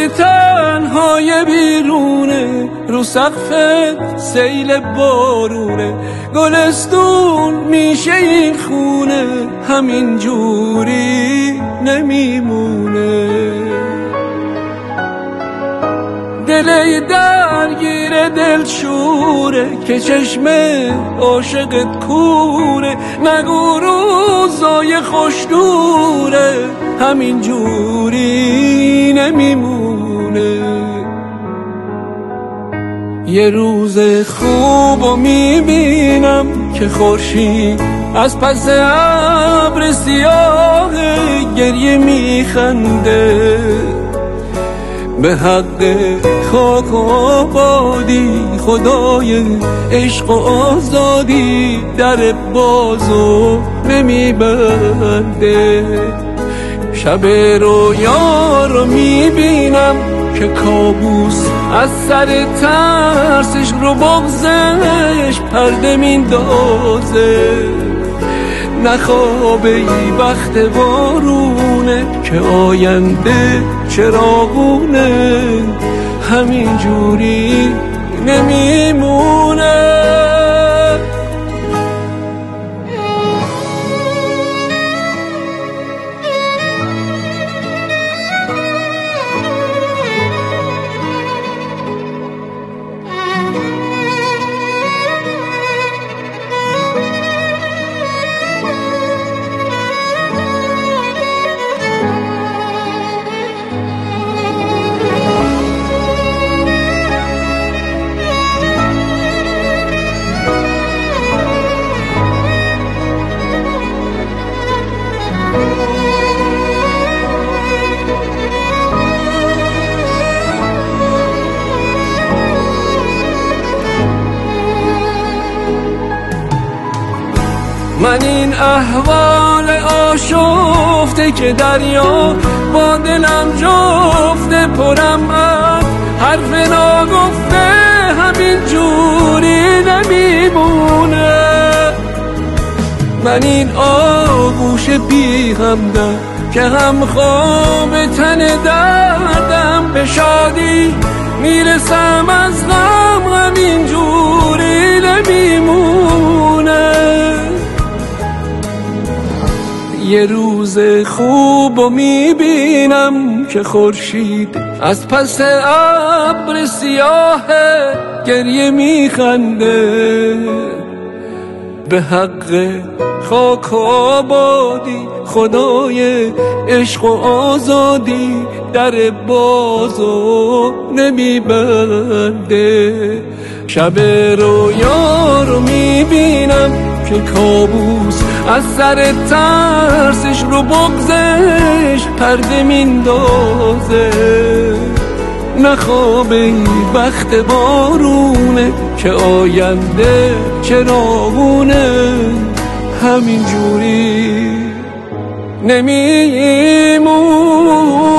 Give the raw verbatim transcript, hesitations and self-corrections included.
باشی تنهای بیرونه، رو سقفت سیل بارونه، گلستون میشه این خونه، همین جوری نمیمونه. دلی درگیر دلشوره که چشم عاشقت کوره، نگو روزای خوش دوره، همین جوری نمیمونه. یه روز خوبو میبینم که خورشید از پس ابر سیاه گریه میخنده، به حق خاک و آبادی خدای عشق و آزادی در بازو نمیبنده. شب رویا رو میبینم که کابوس از سر ترسش رو بغزش پرده میندازه، نخوابه ای وقت بارونه که آینده چراغونه، همین جوری نمیمونه. من این احوال آشفته که دریا با دلم جفته، پرم از حرف ناگفته، همین جوری نمیمونه. من این آغوش بی همدم که هم خواب تن دردم، به شادی میرسم از غم، همین جوری نمیمونه. یه روز خوبو میبینم که خورشید از پس ابر سیاه گریه میخنده، به حق خاک و آبادی خدای عشق و آزادی در بازو نمیبنده. شب رویا رو میبینم که کابوس از سر ترسش رو بغزش پرده میندازه، نخوابه ای وقت بارونه که آینده چراغونه، همین جوری نمیمونه.